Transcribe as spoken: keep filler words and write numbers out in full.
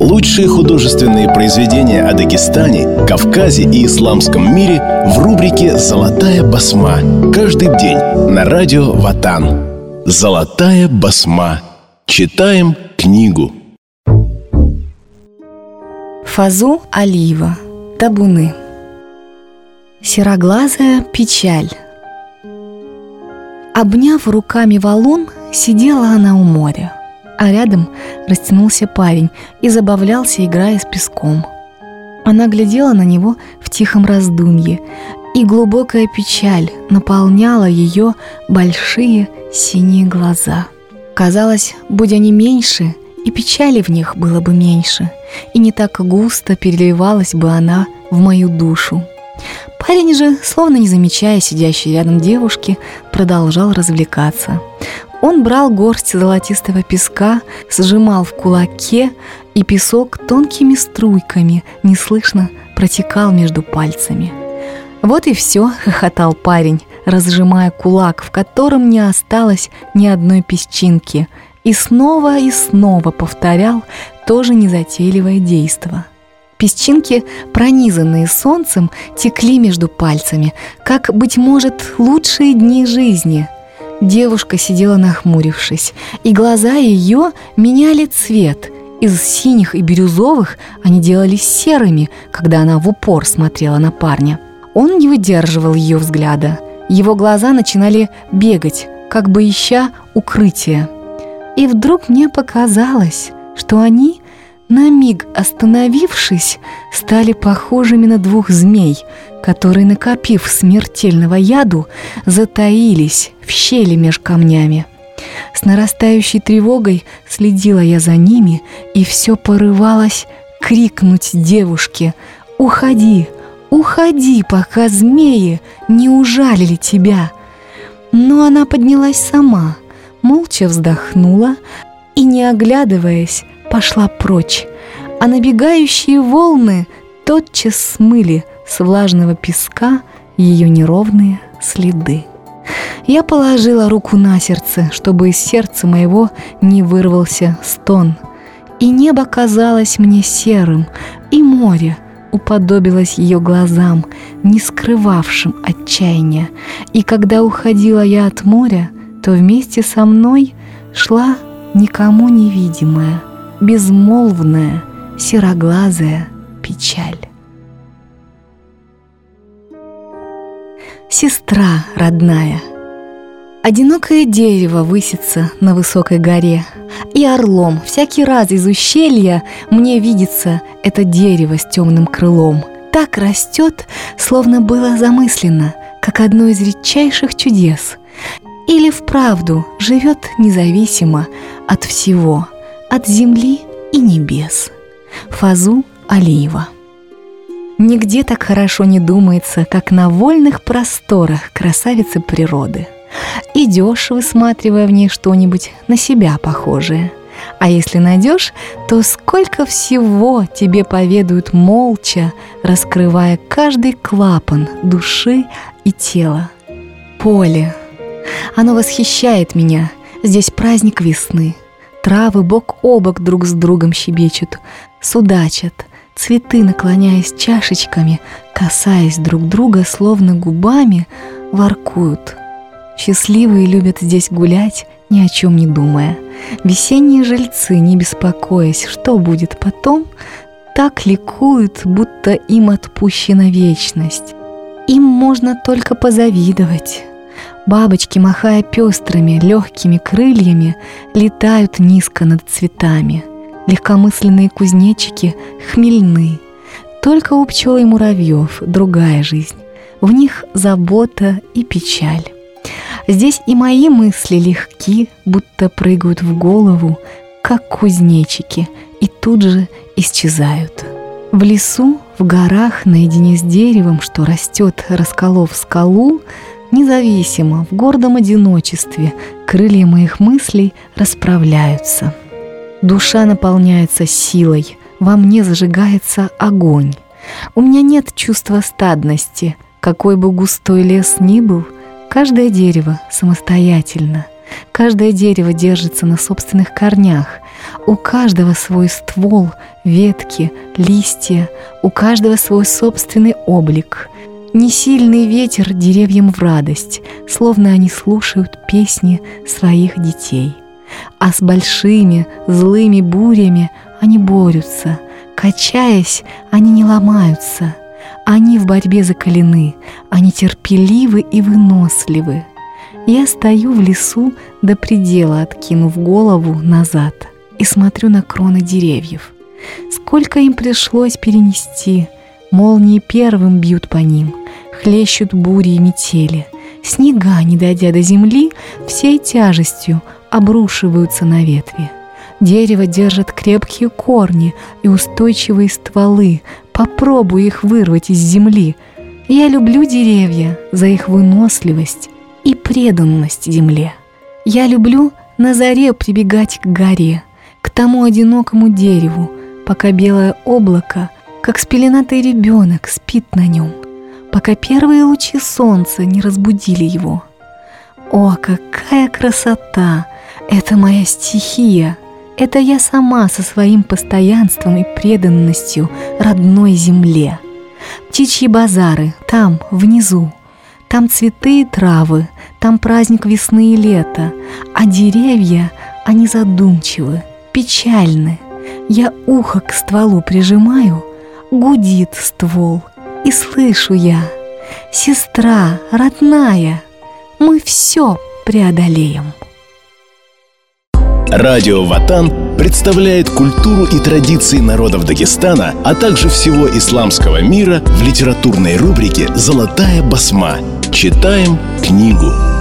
Лучшие художественные произведения о Дагестане, Кавказе и исламском мире в рубрике «Золотая басма». Каждый день на радио Ватан. «Золотая басма». Читаем книгу. Фазу Алиева. Табуны. Сероглазая печаль. Обняв руками валун, сидела она у моря, а рядом растянулся парень и забавлялся, играя с песком. Она глядела на него в тихом раздумье, и глубокая печаль наполняла ее большие синие глаза. Казалось, будь они меньше, и печали в них было бы меньше, и не так густо переливалась бы она в мою душу. Парень же, словно не замечая сидящей рядом девушки, продолжал развлекаться. Он брал горсть золотистого песка, сжимал в кулаке, и песок тонкими струйками неслышно протекал между пальцами. «Вот и все», — хохотал парень, разжимая кулак, в котором не осталось ни одной песчинки, и снова и снова повторял то же незатейливое действо. Песчинки, пронизанные солнцем, текли между пальцами, как, быть может, лучшие дни жизни. Девушка сидела нахмурившись, и глаза ее меняли цвет. Из синих и бирюзовых они делались серыми, когда она в упор смотрела на парня. Он не выдерживал ее взгляда. Его глаза начинали бегать, как бы ища укрытия. И вдруг мне показалось, что они, на миг остановившись, стали похожими на двух змей, которые, накопив смертельного яду, затаились в щели меж камнями. С нарастающей тревогой следила я за ними, и все порывалось крикнуть девушке: «Уходи, уходи, пока змеи не ужалили тебя!» Но она поднялась сама, молча вздохнула и, не оглядываясь, пошла прочь, а набегающие волны тотчас смыли с влажного песка ее неровные следы. Я положила руку на сердце, чтобы из сердца моего не вырвался стон, и небо казалось мне серым, и море уподобилось ее глазам, не скрывавшим отчаяния, и когда уходила я от моря, то вместе со мной шла никому невидимая, безмолвная, сероглазая печаль. Сестра родная. Одинокое дерево высится на высокой горе, и орлом всякий раз из ущелья мне видится это дерево с темным крылом. Так растет, словно было замыслено, как одно из редчайших чудес. Или вправду живет независимо от всего, от земли и небес. Фазу Алиева. Нигде так хорошо не думается, как на вольных просторах красавицы природы. Идешь, высматривая в ней что-нибудь на себя похожее. А если найдешь, то сколько всего тебе поведают молча, раскрывая каждый клапан души и тела. Поле. Оно восхищает меня. Здесь праздник весны. Травы бок о бок друг с другом щебечут, судачат, цветы, наклоняясь чашечками, касаясь друг друга, словно губами, воркуют. Счастливые любят здесь гулять, ни о чем не думая. Весенние жильцы, не беспокоясь, что будет потом, так ликуют, будто им отпущена вечность. Им можно только позавидовать. Бабочки, махая пестрыми, легкими крыльями, летают низко над цветами. Легкомысленные кузнечики хмельны. Только у пчел и муравьев другая жизнь. В них забота и печаль. Здесь и мои мысли легки, будто прыгают в голову, как кузнечики, и тут же исчезают. В лесу, в горах, наедине с деревом, что растет, расколов скалу, независимо, в гордом одиночестве, крылья моих мыслей расправляются. Душа наполняется силой, во мне зажигается огонь. У меня нет чувства стадности, какой бы густой лес ни был, каждое дерево самостоятельно. Каждое дерево держится на собственных корнях. У каждого свой ствол, ветки, листья, у каждого свой собственный облик. Несильный ветер деревьям в радость, словно они слушают песни своих детей. А с большими злыми бурями они борются. Качаясь, они не ломаются. Они в борьбе закалены, они терпеливы и выносливы. Я стою в лесу до предела, откинув голову назад, и смотрю на кроны деревьев. Сколько им пришлось перенести. Молнии первым бьют по ним, хлещут бури и метели. Снега, не дойдя до земли, всей тяжестью обрушиваются на ветви. Дерево держит крепкие корни и устойчивые стволы. Попробуй их вырвать из земли. Я люблю деревья за их выносливость и преданность земле. Я люблю на заре прибегать к горе, к тому одинокому дереву, пока белое облако, как спеленатый ребенок, спит на нем, пока первые лучи солнца не разбудили его. О, какая красота! Это моя стихия! Это я сама со своим постоянством и преданностью родной земле. Птичьи базары там, внизу. Там цветы и травы, там праздник весны и лета. А деревья, они задумчивы, печальны. Я ухо к стволу прижимаю, гудит ствол, и слышу я: сестра, родная, мы все преодолеем. Радио Ватан представляет культуру и традиции народов Дагестана, а также всего исламского мира в литературной рубрике «Золотая басма». Читаем книгу.